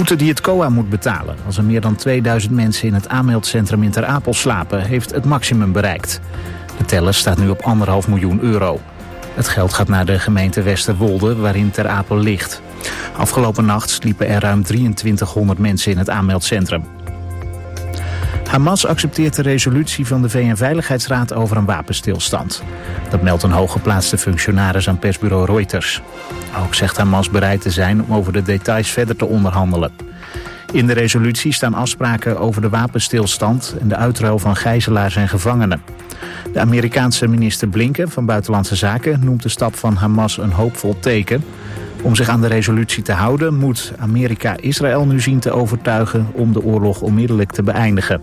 boete die het COA moet betalen als er meer dan 2000 mensen in het aanmeldcentrum in Ter Apel slapen, heeft het maximum bereikt. De teller staat nu op €1,5 miljoen. Het geld gaat naar de gemeente Westerwolde, waarin Ter Apel ligt. Afgelopen nacht sliepen er ruim 2300 mensen in het aanmeldcentrum. Hamas accepteert de resolutie van de VN-veiligheidsraad over een wapenstilstand. Dat meldt een hooggeplaatste functionaris aan persbureau Reuters. Ook zegt Hamas bereid te zijn om over de details verder te onderhandelen. In de resolutie staan afspraken over de wapenstilstand en de uitruil van gijzelaars en gevangenen. De Amerikaanse minister Blinken van Buitenlandse Zaken noemt de stap van Hamas een hoopvol teken. Om zich aan de resolutie te houden moet Amerika Israël nu zien te overtuigen om de oorlog onmiddellijk te beëindigen.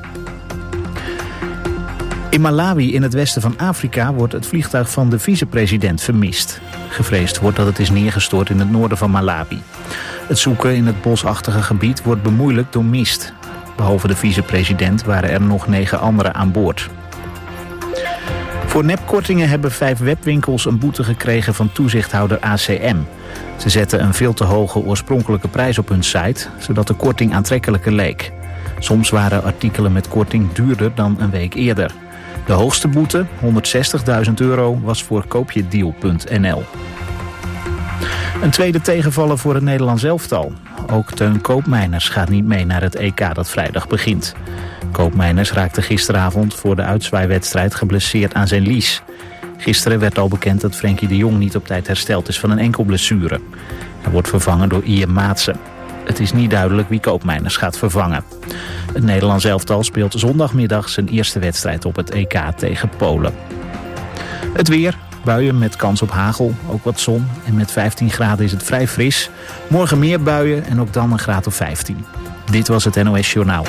In Malawi in het westen van Afrika wordt het vliegtuig van de vicepresident vermist. Gevreesd wordt dat het is neergestort in het noorden van Malawi. Het zoeken in het bosachtige gebied wordt bemoeilijkt door mist. Behalve de vicepresident waren er nog 9 anderen aan boord. Voor nepkortingen hebben 5 webwinkels een boete gekregen van toezichthouder ACM. Ze zetten een veel te hoge oorspronkelijke prijs op hun site, zodat de korting aantrekkelijker leek. Soms waren artikelen met korting duurder dan een week eerder. De hoogste boete, €160.000, was voor koopjedeal.nl. Een tweede tegenvaller voor het Nederlands elftal. Ook Teun Koopmeiners gaat niet mee naar het EK dat vrijdag begint. Koopmeiners raakte gisteravond voor de uitzwaaiwedstrijd geblesseerd aan zijn lies. Gisteren werd al bekend dat Frenkie de Jong niet op tijd hersteld is van een enkel blessure. Hij wordt vervangen door Ian Maatsen. Het is niet duidelijk wie Koopmeiners gaat vervangen. Het Nederlands elftal speelt zondagmiddag zijn eerste wedstrijd op het EK tegen Polen. Het weer, buien met kans op hagel, ook wat zon. En met 15 graden is het vrij fris. Morgen meer buien en ook dan een graad of 15. Dit was het NOS Journaal.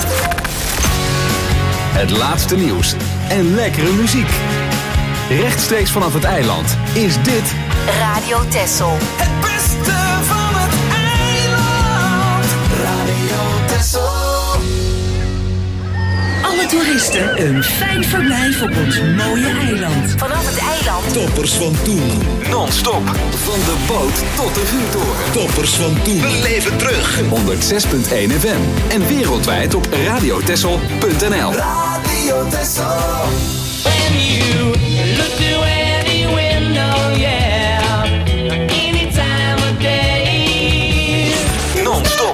Het laatste nieuws en lekkere muziek. Rechtstreeks vanaf het eiland is dit Radio Texel. Het beste van het eiland. Radio Texel. Alle toeristen een fijn verblijf op ons mooie eiland. Vanaf het eiland. Toppers van toen. non-stop van de boot tot de vuurtoren. Toppers van toen. We leven terug. 106.1 FM en wereldwijd op radiotessel.nl. Radio Texel. When you look through any window, yeah, any time of day. Non-stop.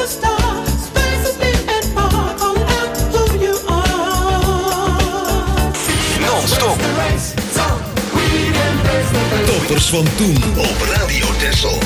Non-stop. Toppers van toen op Radio Texel.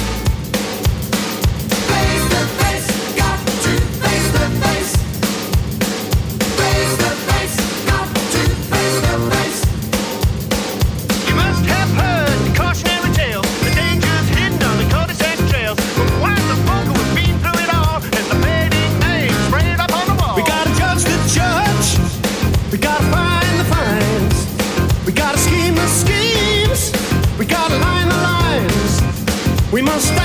We must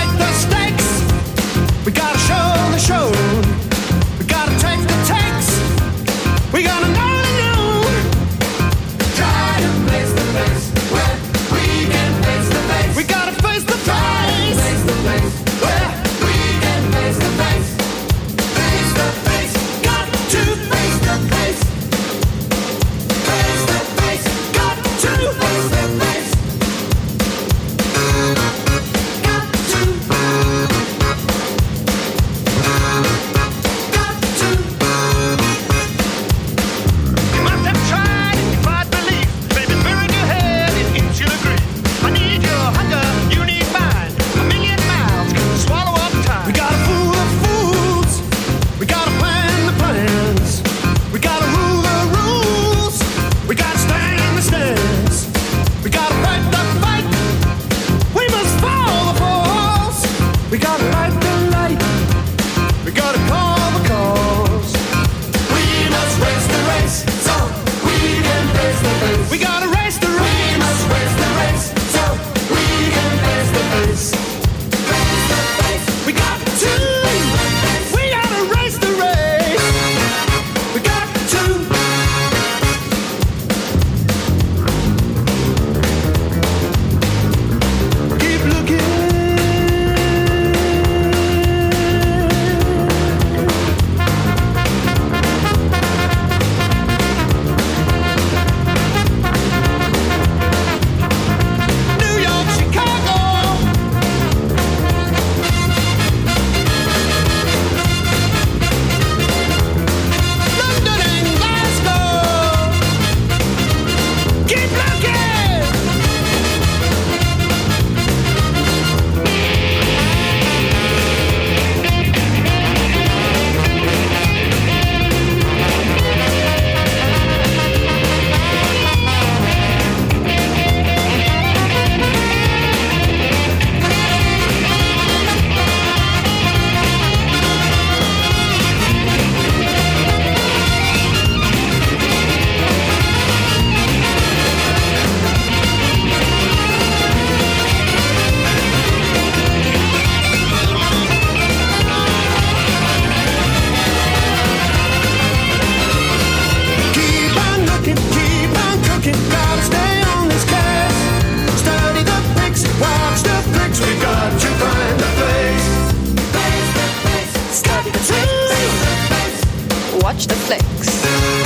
the flex.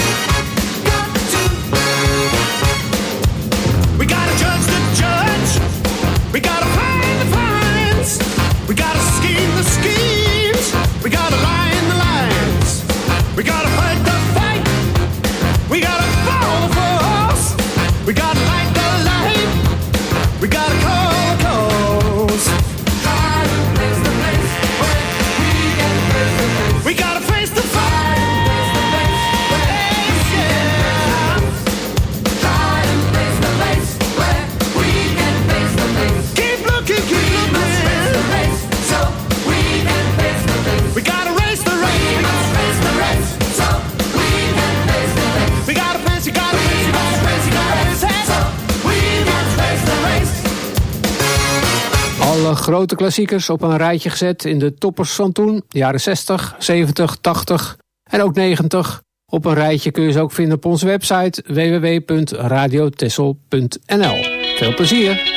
We gotta judge the judge. We gotta find the fines. We gotta scheme the schemes. We gotta line the lines. We gotta fight the fight. We gotta follow the force. We gotta light the light. We gotta call the calls. We gotta face the fight. Alle grote klassiekers op een rijtje gezet in de toppers van toen. De jaren 60, 70, 80 en ook 90. Op een rijtje kun je ze ook vinden op onze website www.radiotessel.nl. Veel plezier!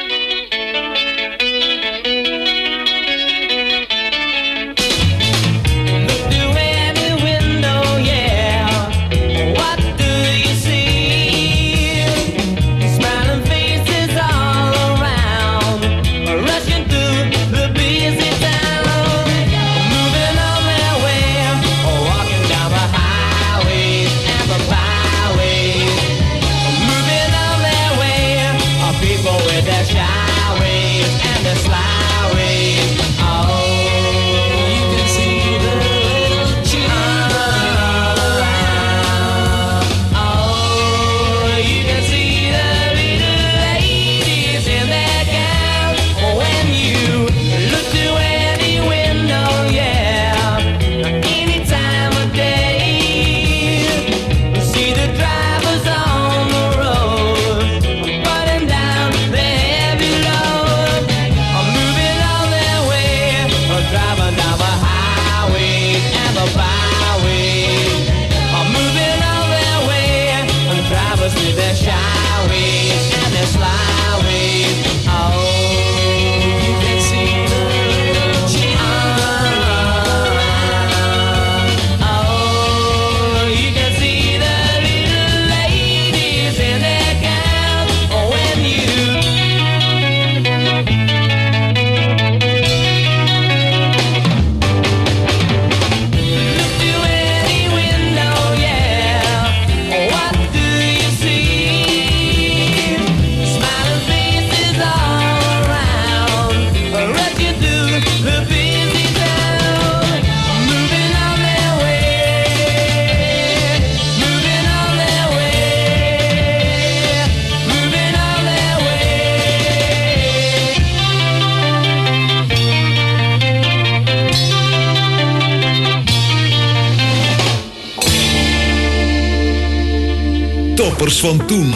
Toppers van toen.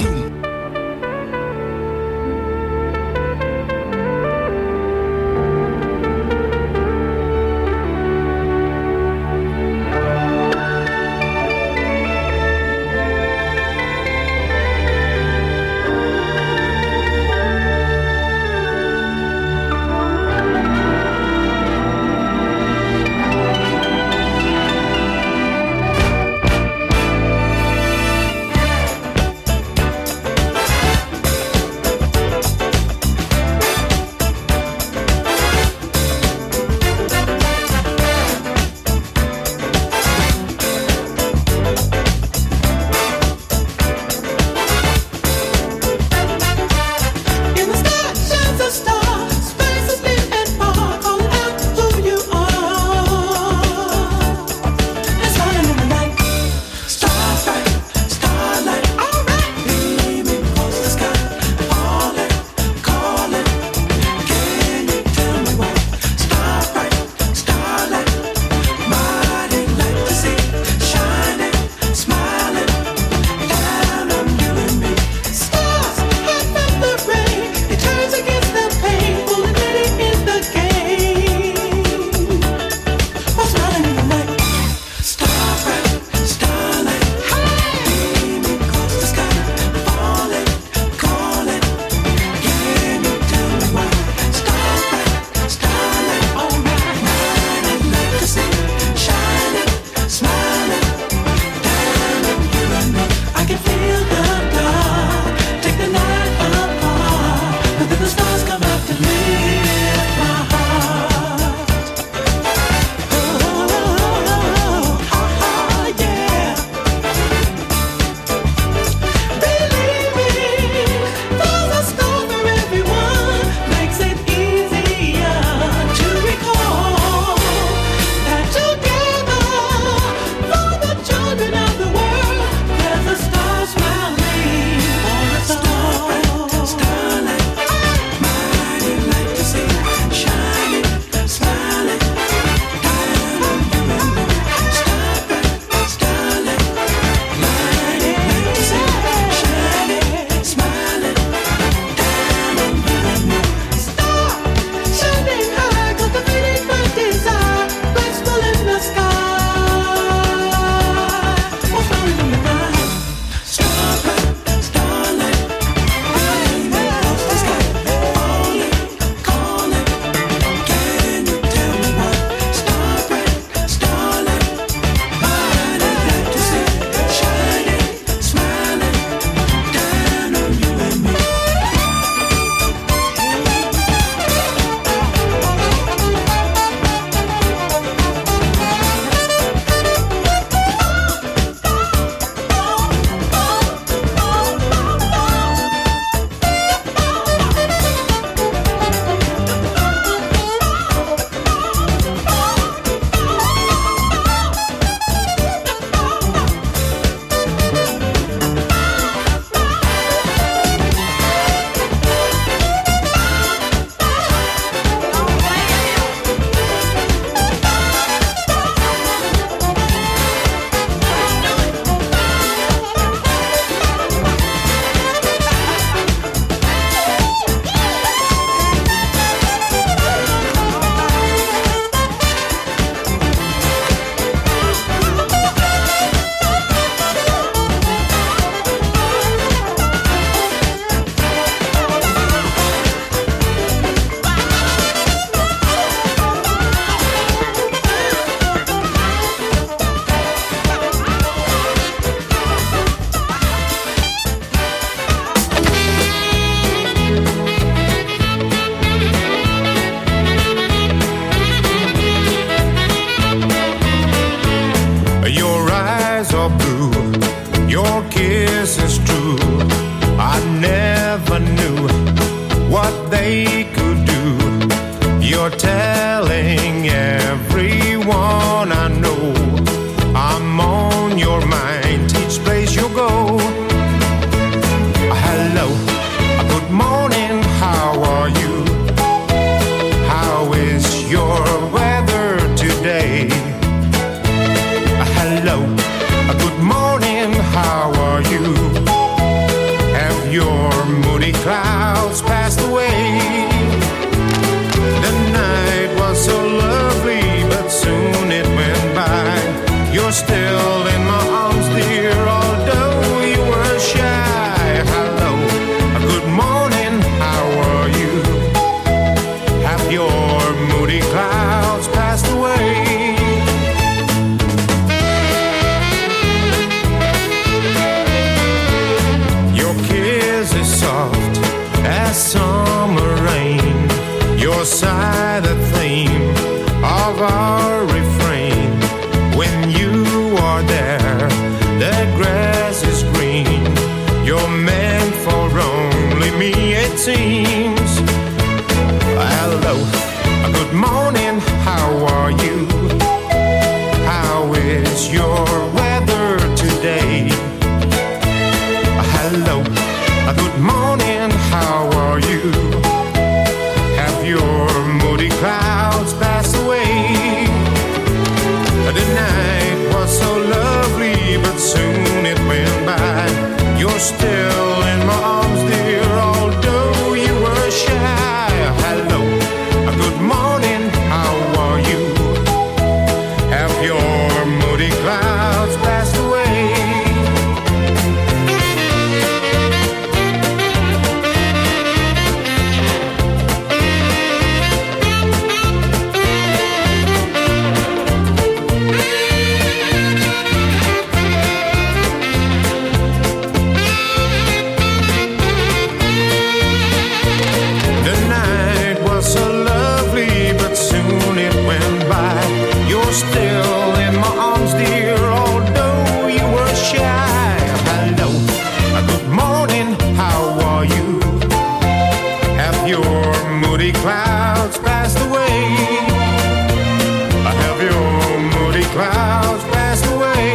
You're telling everyone I know I'm on your mind each place you go. Hello, good morning, how are you? How is your weather today? Hello, good morning, how are you? Have your moody clouds passed away? The night was so lovely, but soon it went by. You're still in my arms, dear, although you were shy. Hello, good morning, how are you? Have your moody clouds passed away? Your kiss is soft as summer rain. Your sigh the theme of our refrain. When you are there, the grass is green. You're meant for only me, it seems. Hello, good morning, how are you? How is your weather today? Hello, good morning, how are you? Have your moody clouds passed away? The night was so lovely, but soon it went by. You're still in my arms, dear, although you were shy. Hello, good morning, how are you? Have your moody clouds passed away? Still in my arms, dear, although you were shy. Hello, good morning, how are you? Have your moody clouds passed away? Have your moody clouds passed away?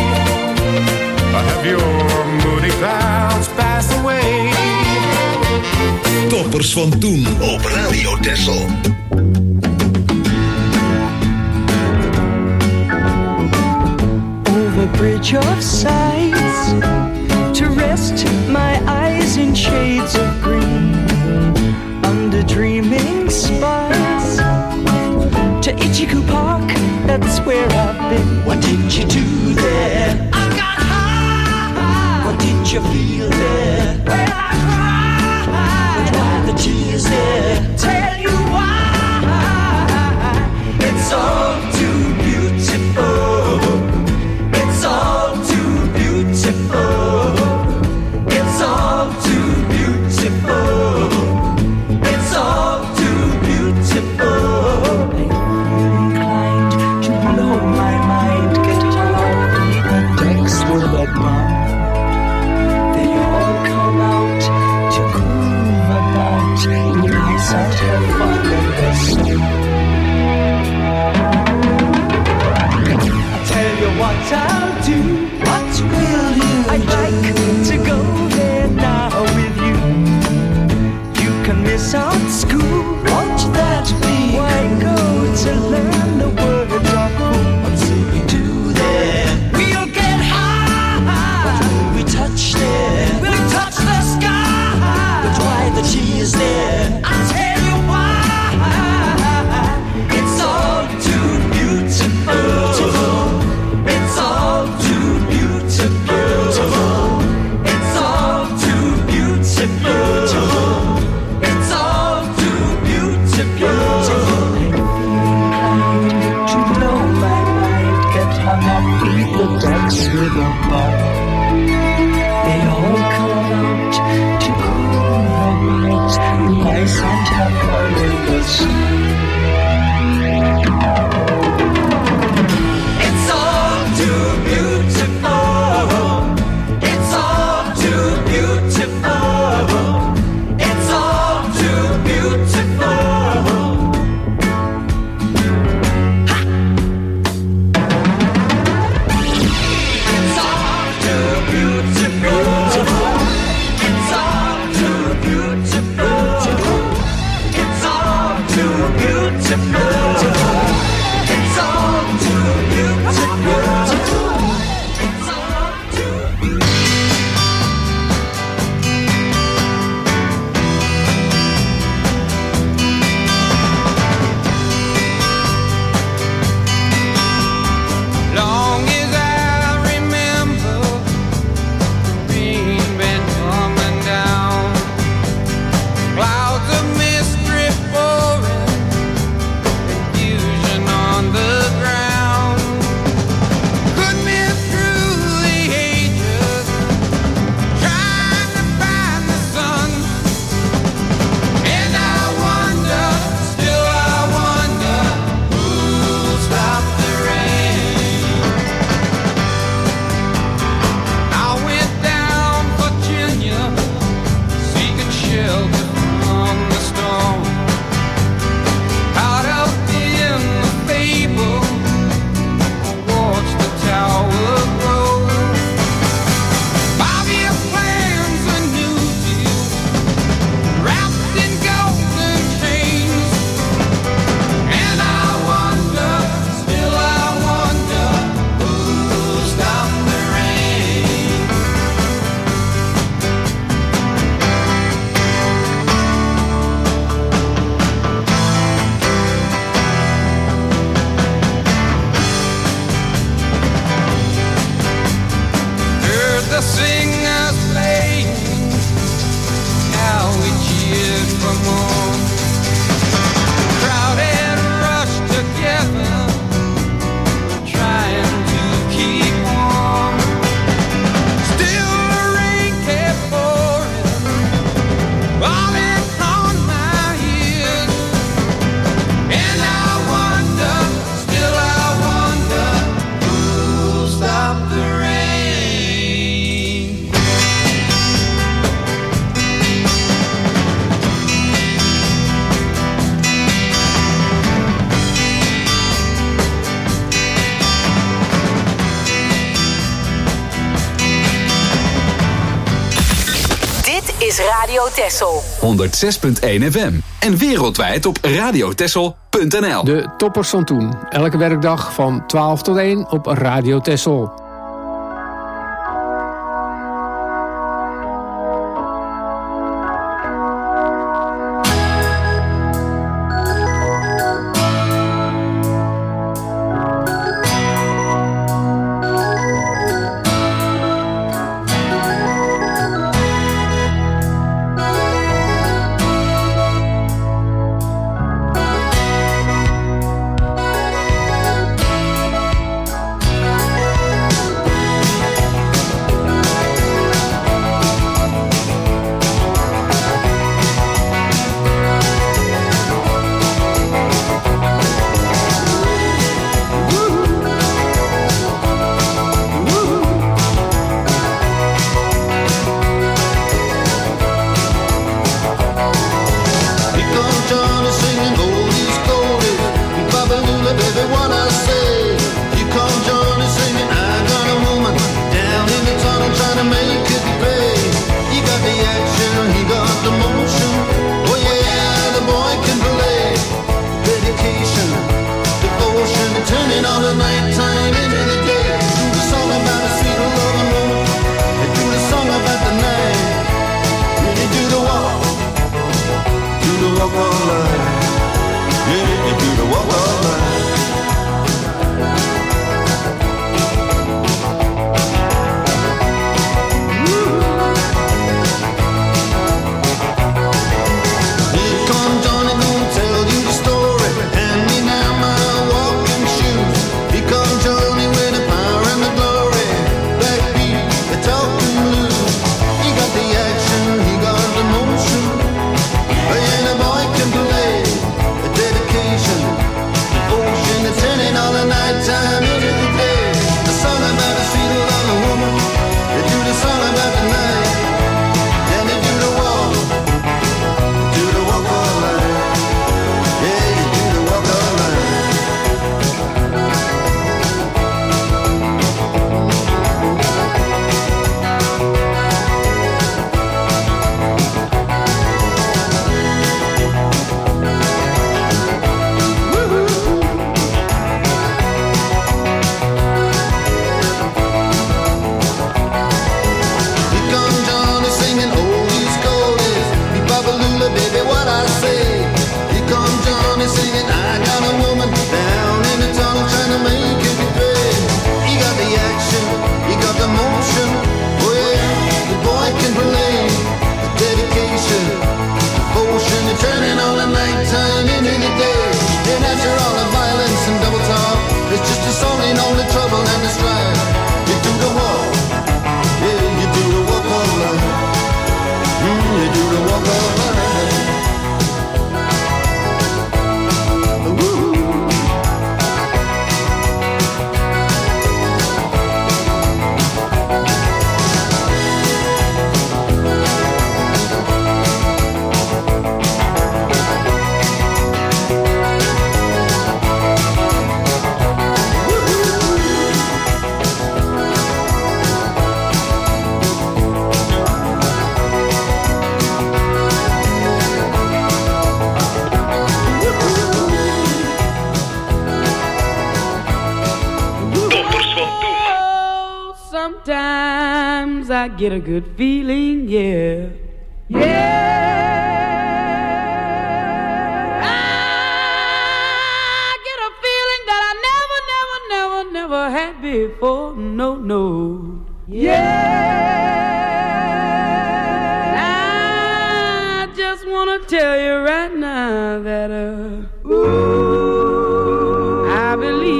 Have your moody clouds passed away? Toppers van toen op Radio Texel. Bridge of sights to rest my eyes in shades of green, under dreaming spires to Ichiku Park, that's where I've been. What did you do there? I got high. What did you feel there? Well, I cried. But why the tears there? Tell you why. It's all too beautiful. It's all too beautiful. It's all too beautiful. It's all too beautiful. I'm inclined to blow my mind, get off the decks with that bomb. They all come out to groove about. Nice and have fun in the sun. Tell you what I'll do. What will you do? I'd like to go there now with you. You can miss out school. Won't that be? Why go to learn the words of who? What will we do there? We'll get high. What will we touch there? We'll touch the sky. But why the tears there? I'll tell you why. It's all too beautiful. It's all too beautiful. It's all too beautiful. It's all too beautiful. To blow my mind, get hung up in the decks with a bomb. They all come out to groove about. Nice and have fun in the sun. It's all too beautiful. It's all too beautiful. It's all too beautiful. is Radio Texel. 106.1 FM. En wereldwijd op radiotexel.nl. De toppers van toen. Elke werkdag van 12 tot 1 op Radio Texel. Sometimes I get a good feeling, yeah. Yeah. I get a feeling that I never had before. No, no. Yeah. I just wanna tell you right now that ooh, I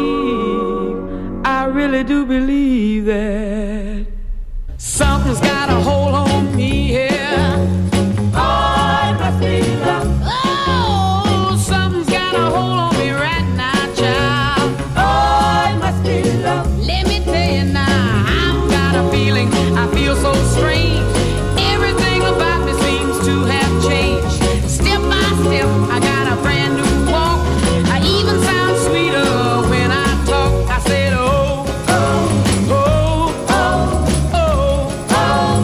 really do believe that something's got a hold on me here. Oh, it must be love. Oh, something's got a hold on me right now, child. Oh, it must be love. Let me tell you now, I've got a feeling, I feel so strange. Everything about me seems to have changed. Step by step, I got a brand new walk. I even sound sweeter when I talk. I said, oh, oh, oh, oh, oh, oh.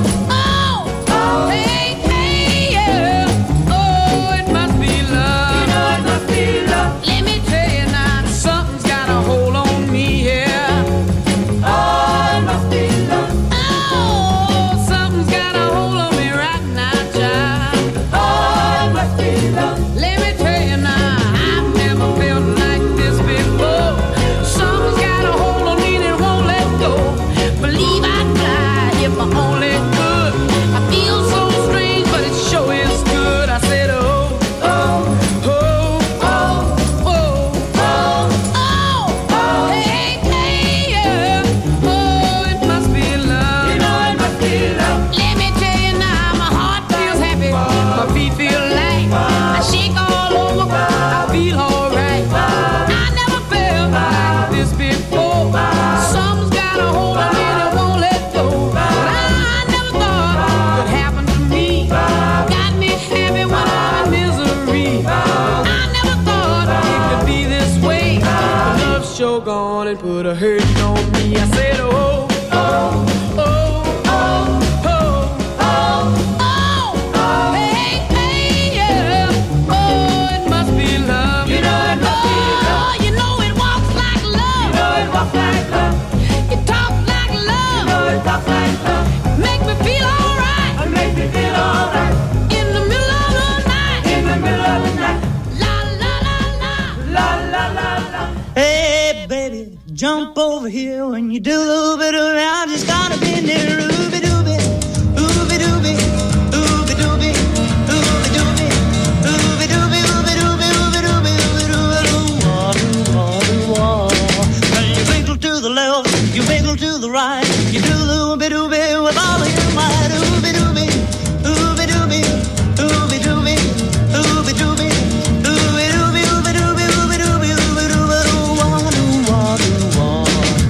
are hurting on me. I said, oh, oh, oh, oh, oh, oh, oh, oh, hey, hey, yeah. Oh, it must be love. You know it must be love. You know it walks like love. You know it walks like love. It talks like love. You know it talks like love. Make me feel alright. It makes me feel alright. In the middle of the night. In the middle of the night. La la la la. La la la la. Hey, baby, jump over here when you do a little bit of it. I just gotta be near ooby dooby, ooby dooby, ooby dooby, ooby dooby, ooby dooby, ooby dooby, ooby dooby, ooby dooby, doo. When you wiggle to the left, you wiggle to the right, you do a little bit dooby with all of your might. Ooby dooby, ooby dooby, ooby dooby, ooby dooby, ooby dooby, ooby dooby, ooby dooby, ooby dooby, doo, wah, doo, wah, doo, wah.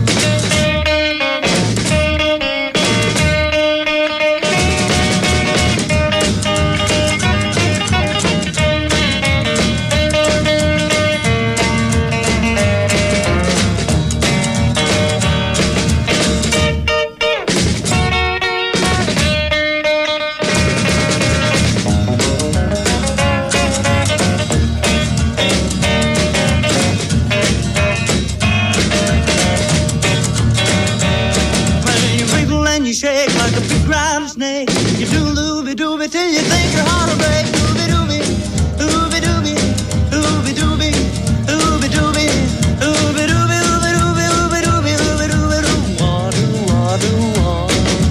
When you wiggle and you shake like a big rattlesnake, you do looby dooby till you think your heart will break. Ooby dooby, ooby dooby, ooby dooby, ooby dooby, ooby dooby, ooby dooby, ooby dooby, ooby dooby, doo, wah, doo, wah, doo, wah.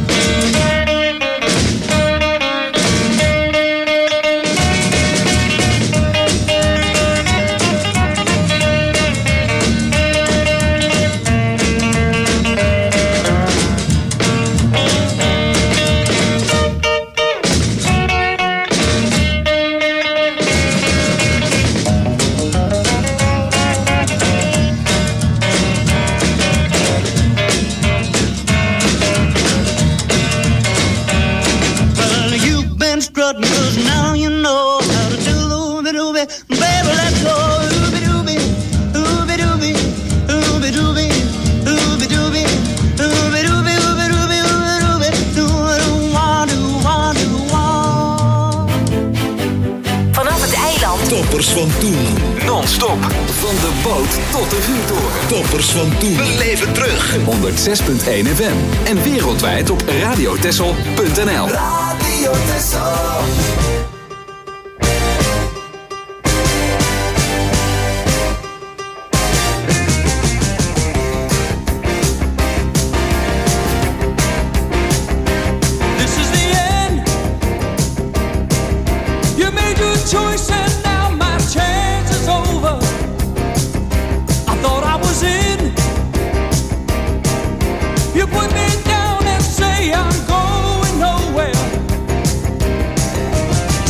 Well, you've been strutting 'cause now you know how to do looby dooby. Baby, let's go. Ooby dooby, ooby dooby, ooby dooby, ooby dooby, ooby dooby, ooby dooby, ooby dooby, doo, doo, wah, doo, wah, doo, wah. Vanaf het eiland. Toppers van toen. Non-stop. Van de boot tot de vuurtoren. Toppers van toen. Beleef het terug. 106.1 FM. En wereldwijd op radiotessel.nl. Radio Tessel. This is the end. You made your choice and now my chance is over. I thought I was in. You put me down and say I'm going nowhere.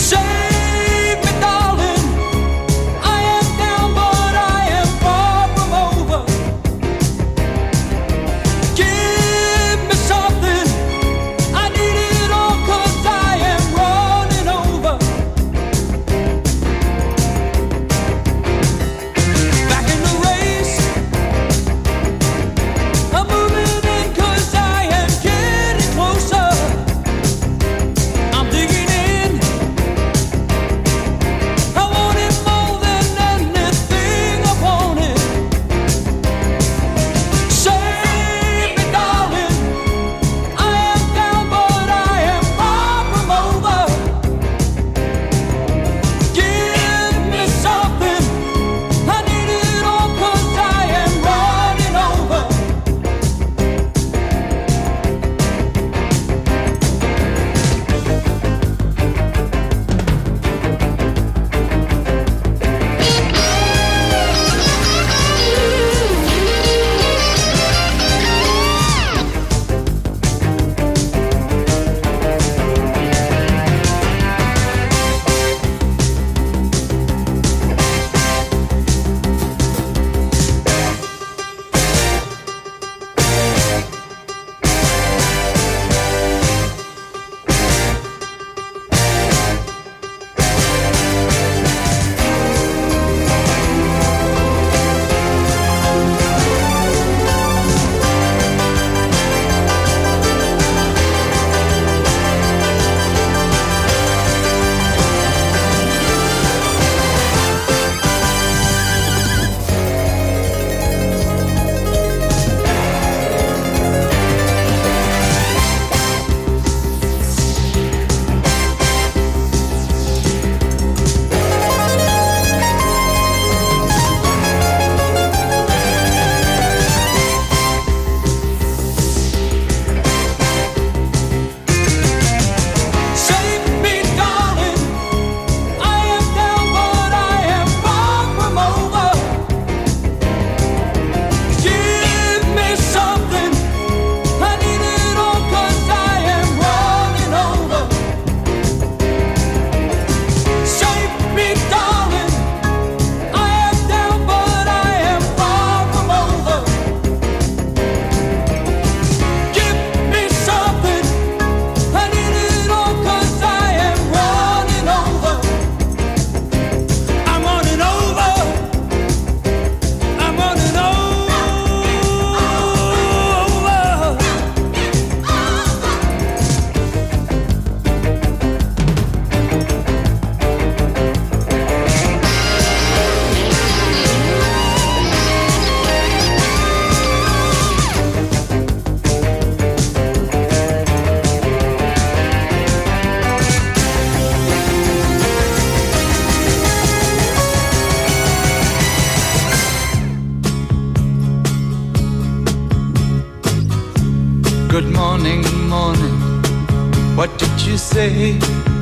Good morning, morning. What did you say?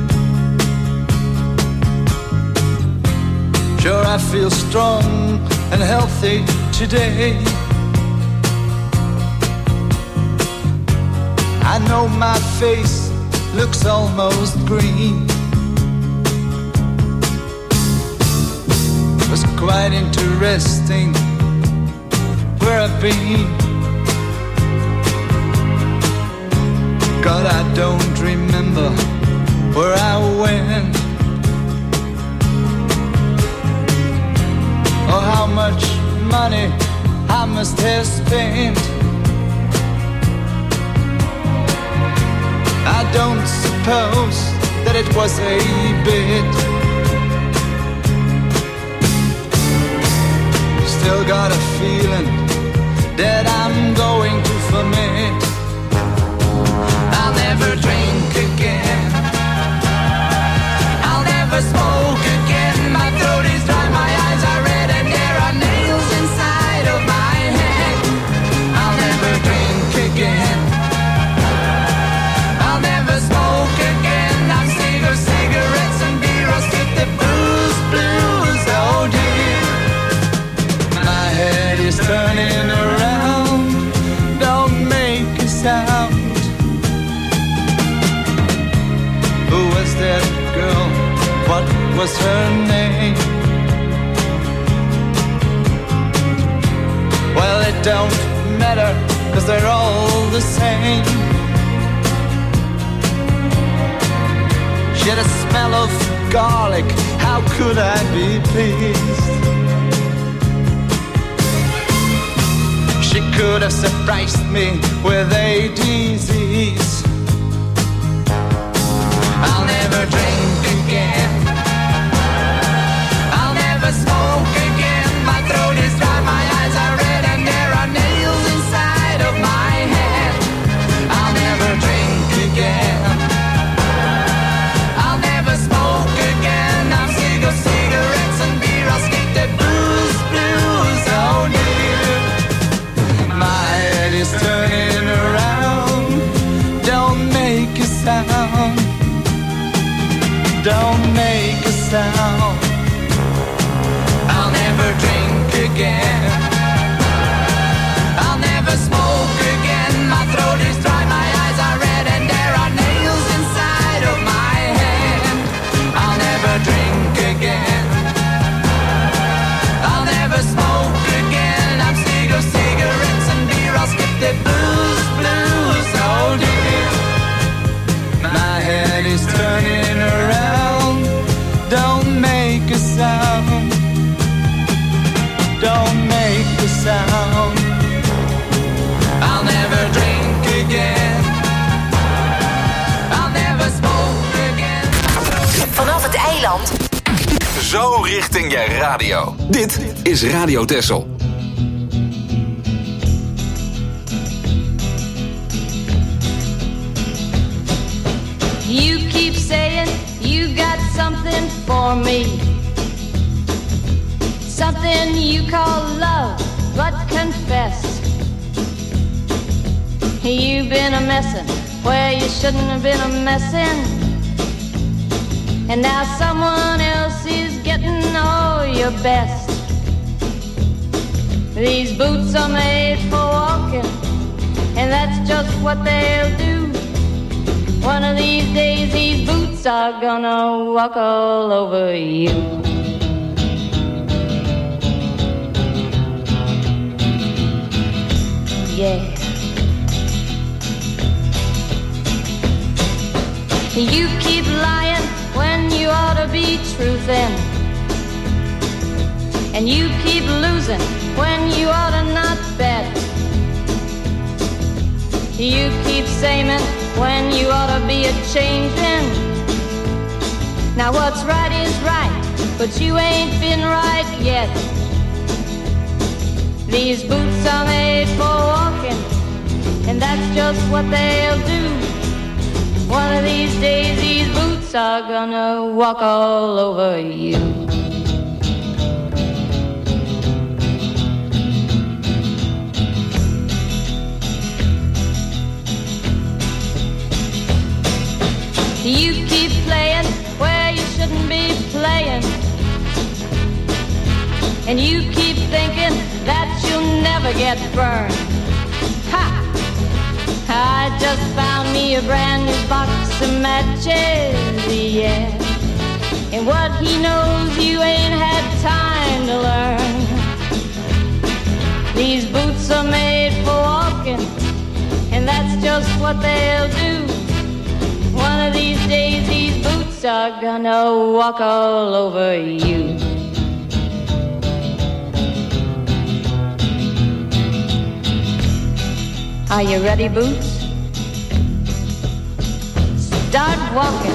Sure, I feel strong and healthy today. I know my face looks almost green. It was quite interesting where I've been. God, I don't remember where I went or how much money I must have spent. I don't suppose that it was a bit. Still got a feeling that I'm going to ferment. I'll never drink again. I'll never smoke again. My throat is dry, my eyes are red, and there are nails inside of my head. I'll never drink again. I'll never smoke again. I'm sick of cigarettes and beer. I'll skip the booze, blues, oh dear. My head is turning around. Don't make a sound. Who was that girl? What was her name? Well, it don't matter, 'cause they're all the same. She had a smell of garlic. How could I be pleased? She could have surprised me with a disease. I'll never drink again. I'll never smoke again. My throat is dry, my eyes are red, and there are nails inside of my head. I'll never drink again. I'll never smoke again. I'm sick of cigarettes and beer. I'll skip the booze, blues, oh dear. My head is turning around. Don't make a sound. Don't make a sound. I'll never drink again. I'll never smoke again. My throat is dry, my eyes are red, and there are nails inside of my head. I'll never drink again. I'll never smoke again. I'm sick of cigarettes and beer. I'll skip the booze, blues, oh dear. My head is turning around. Don't make a sound. Don't make a sound. I'll never drink again. I'll never smoke again. Vanaf het eiland. Zo richting je radio. Dit is Radio Texel. You keep saying you got something for me, something you call love, but confess you've been a messin' where you shouldn't have been a messin', and now someone else is getting all your best. These boots are made for walking, and that's just what they'll do. One of these days these boots are gonna walk all over you. Yeah. You keep lying when you ought to be truthin', and you keep losing when you ought to not bet. You keep saying when you ought to be a-changin'. Now what's right is right, but you ain't been right yet. These boots are made for walking, and that's just what they'll do. One of these days these boots are gonna walk all over you. You keep playing where you shouldn't be playing. And you keep thinking that you'll never get burned. Ha! I just found me a brand new box of matches, yeah. And what he knows you ain't had time to learn. These boots are made for walking, and that's just what they'll do. One of these days these boots are gonna walk all over you. Are you ready, Boots? Start walking.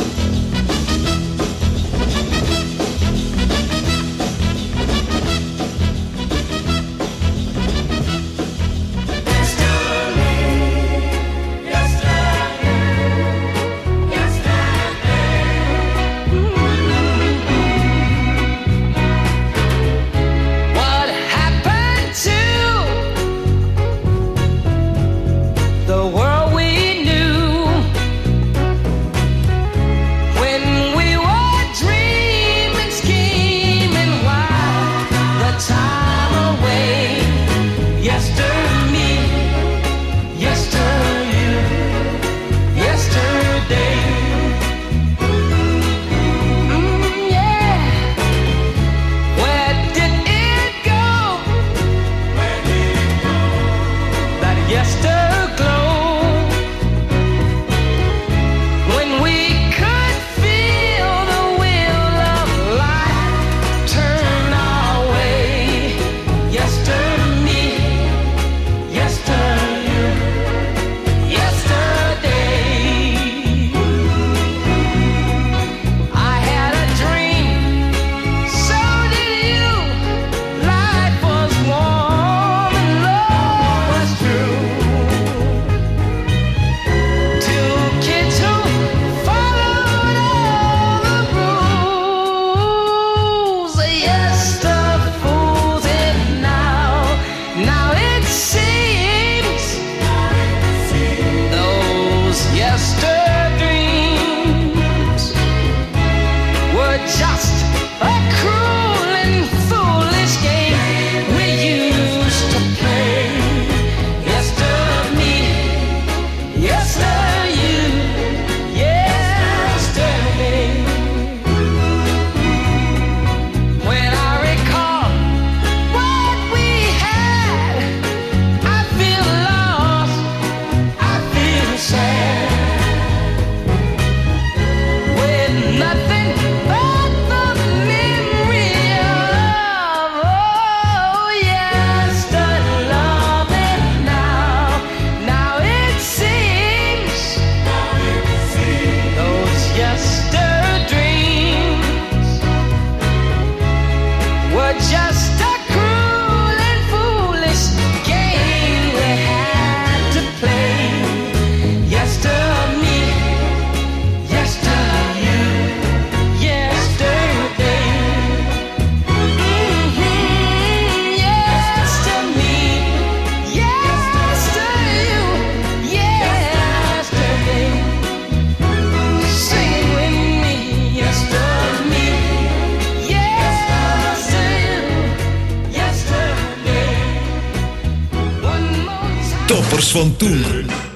Toppers van toen.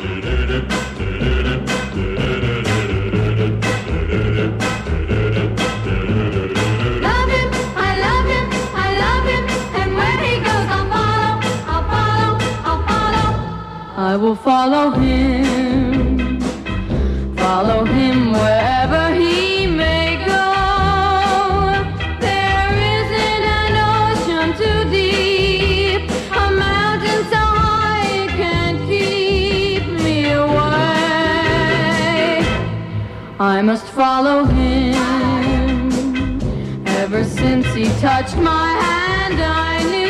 I will follow him wherever he may go. There isn't an ocean too deep, a mountain so high it can't keep me away. I must follow him. Ever since he touched my hand, I knew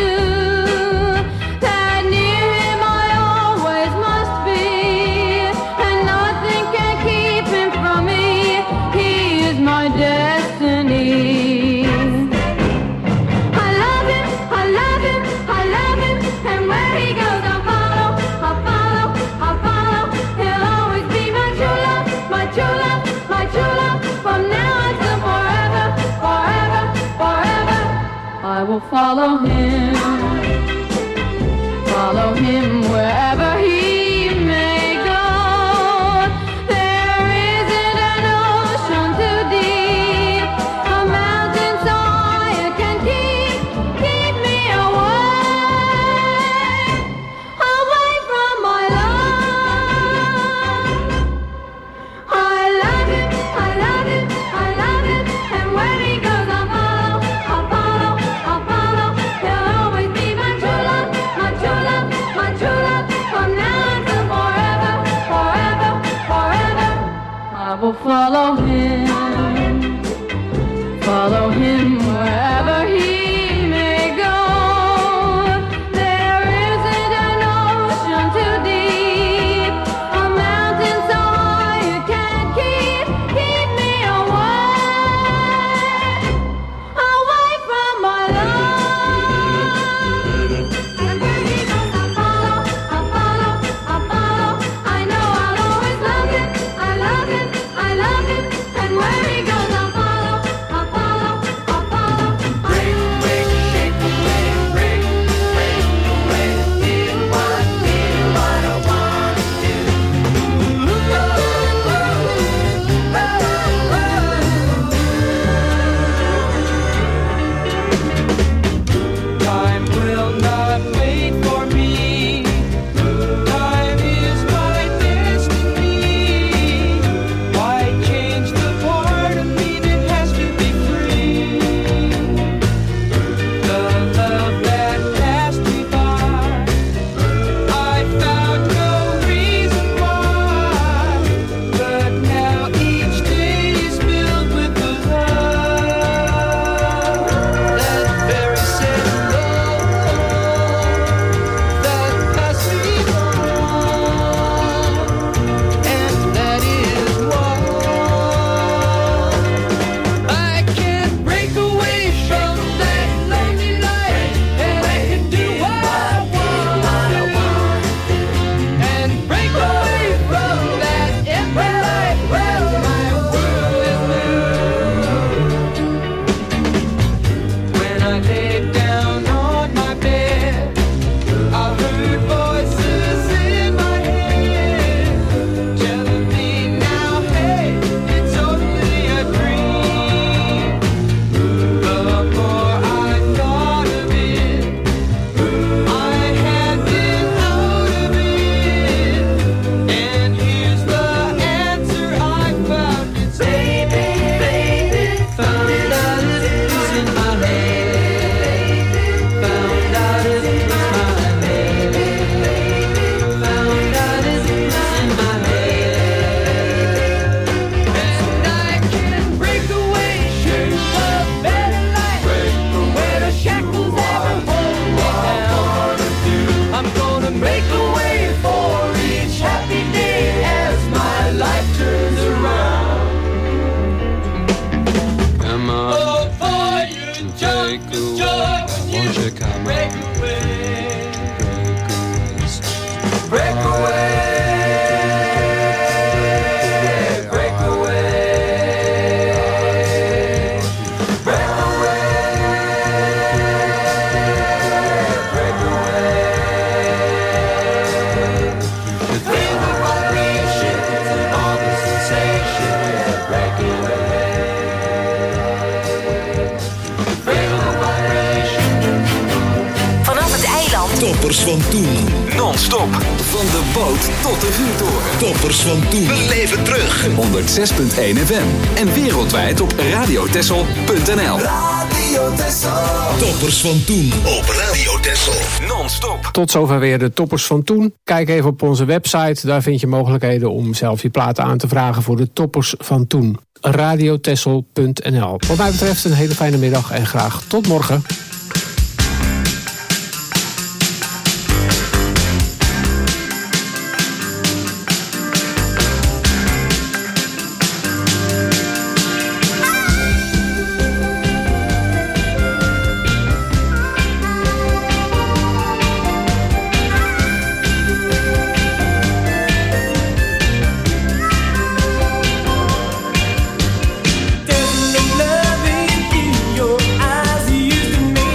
destiny. I love him, I love him, I love him, and where he goes I'll follow, I'll follow, I'll follow. He'll always be my true love, my true love, follow him. Follow him wherever he may go. There isn't an ocean too deep, a mountain so high it can keep me away from my love. I love it, I love it, I love it, and where he goes I'll follow, I'll follow, I'll follow. He'll always be my true love, my true love, my true love, from now until forever, forever, forever. I will follow him wherever he may go. There isn't an ocean too deep, a mountain so high you can't keep me away from my love. And where he goes I'll follow, I'll follow, I'll follow. I know I'll always love it, I love it, I love it. And where he goes I'll follow, I'll follow, I'll follow. Break, break, shake away, break, break away. Feel what I want to do. Time will not wait for me. Time is my destiny. Why change the part of me that has to be free? The love that passed me by, I found no reason why. But now each day is filled with the love, that very same love that passed me on, and that is why I can't break away from that lonely life, and I can do what I want, and break away from that empty life where my world is blue. When I lay down on my bed, I heard voices in my head telling me now, hey, it's only a dream. The more I thought of it, I had been out of it. And here's the answer I found. It's baby, baby, found out it was in my head. Found out it was my head. Found out it was in my head. And I can break away to a better life, where the shackles ever hold me down. I'm gonna make a way for each happy day as my life turns around. Come on, oh boy, you take away. Won't you come break away, break away, break away, break away, break away. Feel the vibrations and all the sensations. Break away. Feel the vibrations. Vanaf het eiland. Toppers van toen. Non-stop. Van de boot tot de vuurtoren. Toppers van toen. Beleef het terug. 106.1 FM. En wereldwijd op radiotessel.nl. Radio Texel. Toppers van toen op Radio Texel. Non-stop. Tot zover weer de toppers van toen. Kijk even op onze website. Daar vind je mogelijkheden om zelf je platen aan te vragen voor de toppers van toen. radiotessel.nl. Wat mij betreft een hele fijne middag en graag tot morgen. There's no love in your eyes. You used to make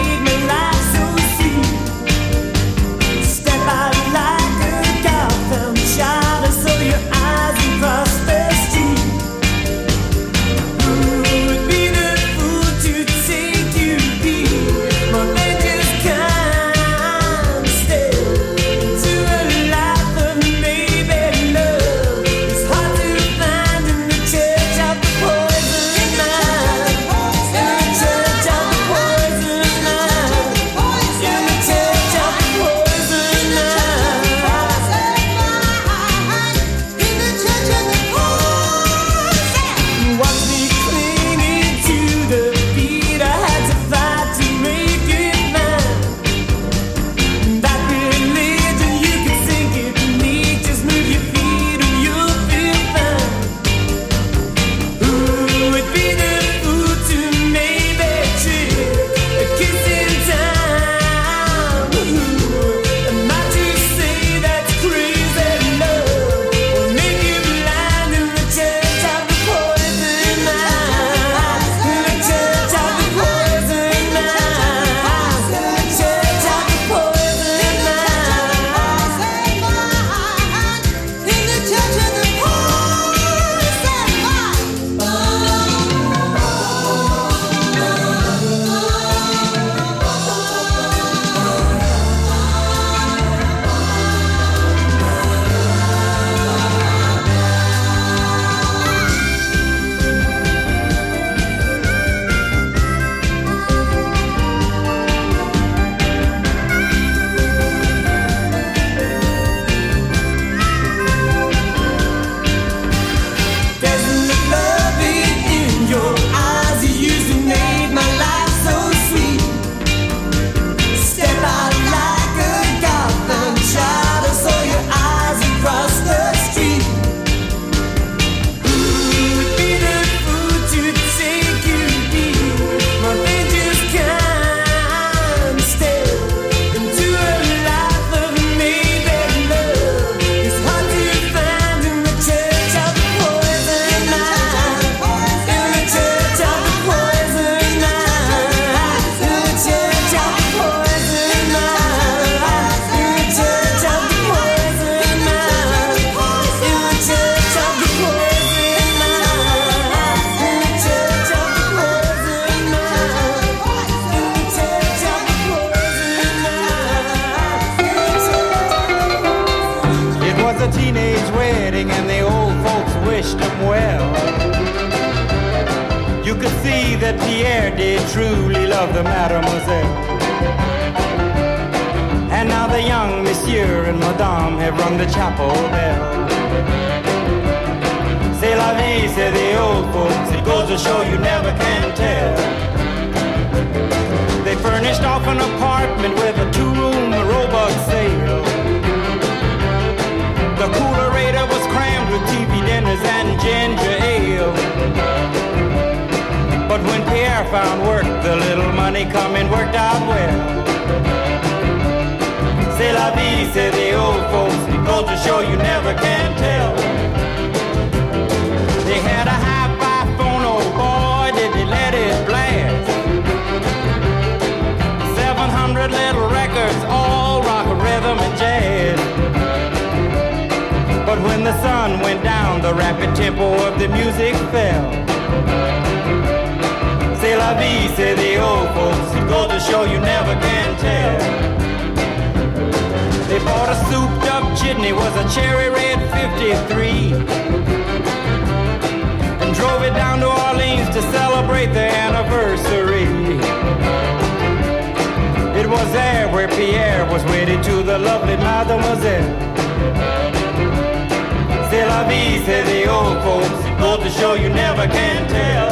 teenage wedding and the old folks wished him well. You could see that Pierre did truly love the mademoiselle. And now the young monsieur and madame have rung the chapel bell. C'est la vie, say the old folks, it goes to show you never can tell. They furnished off an apartment with a two-room robot sale. The coolerator was crammed with TV dinners and ginger ale. But when Pierre found work, the little money coming worked out well. C'est la vie, say the old folks, it goes to show you never can tell. They had a hi-fi phone, oh boy, did they let it blast. 700 little records, all rock, rhythm, and jazz. But when the sun went down, the rapid tempo of the music fell. C'est la vie, say the old folks, it goes to show you never can tell. They bought a souped up jitney, was a cherry red 53, and drove it down to Orleans to celebrate their anniversary. It was there where Pierre was wedded to the lovely mademoiselle. C'est la vie, say the old folks, it goes to show you never can tell.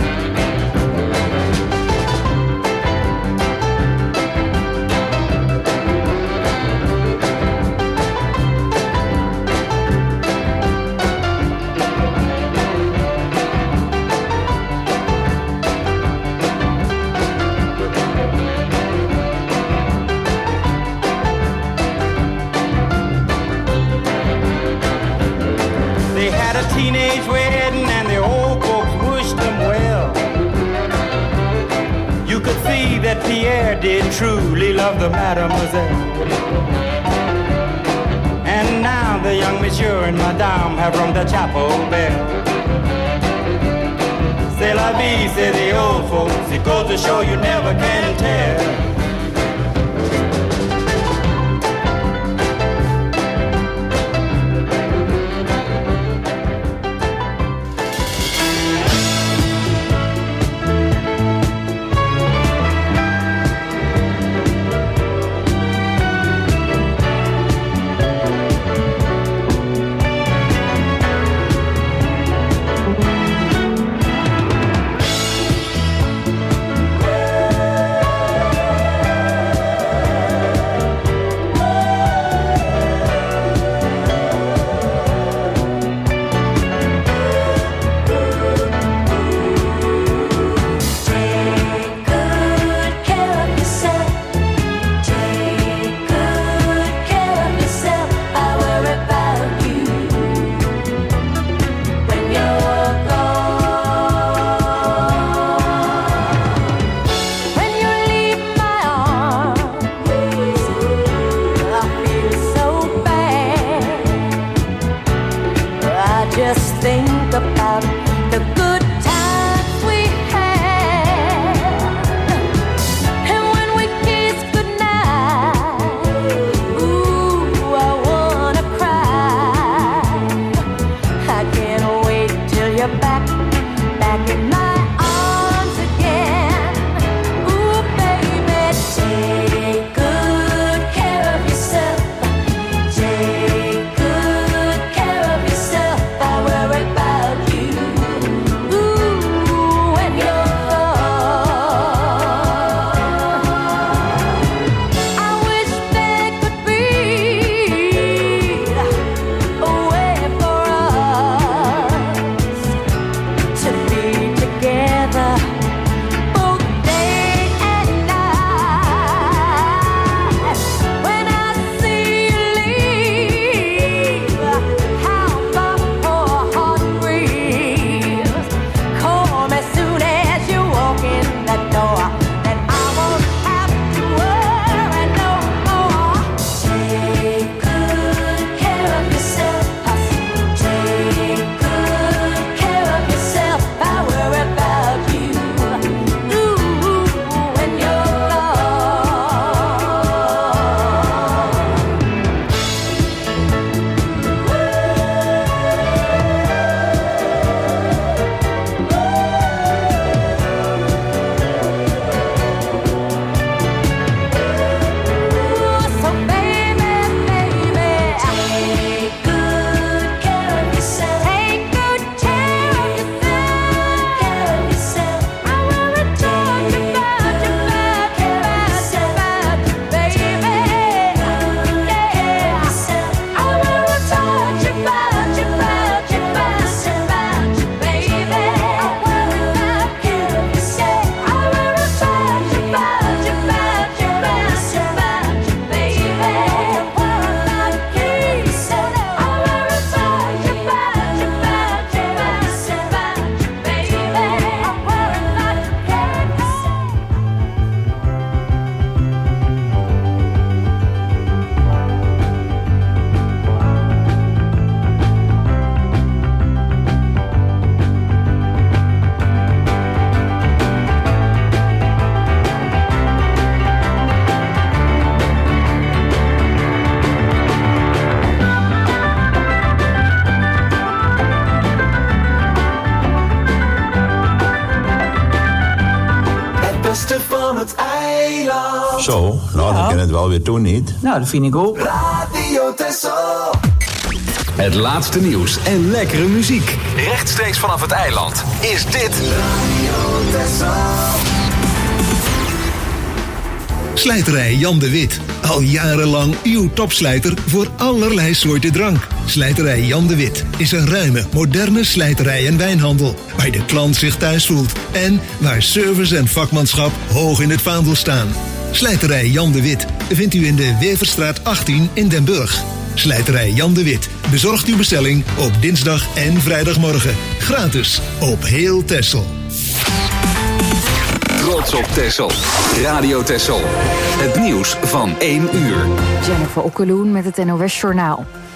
Teenage wedding and the old folks wished them well. You could see that Pierre did truly love the mademoiselle. And now the young monsieur and madame have rung the chapel bell. C'est la vie, say the old folks, it goes to show you never can tell. Right back. zo? Nou, dan kan het wel weer toen niet. Nou, dat vind ik ook. Radio Texel. Het laatste nieuws en lekkere muziek. Rechtstreeks vanaf het eiland is dit Radio Texel. Slijterij Jan de Wit. Al jarenlang uw topslijter voor allerlei soorten drank. Slijterij Jan de Wit is een ruime, moderne slijterij en wijnhandel. Waar de klant zich thuis voelt. En waar service en vakmanschap hoog in het vaandel staan. Slijterij Jan de Wit vindt u in de Weverstraat 18 in Den Burg. Slijterij Jan de Wit bezorgt uw bestelling op dinsdag en vrijdagmorgen. Gratis op heel Texel. Trots op Texel. Radio Texel. Het nieuws van 1 uur. Jennifer Okkeloen met het NOS Journaal.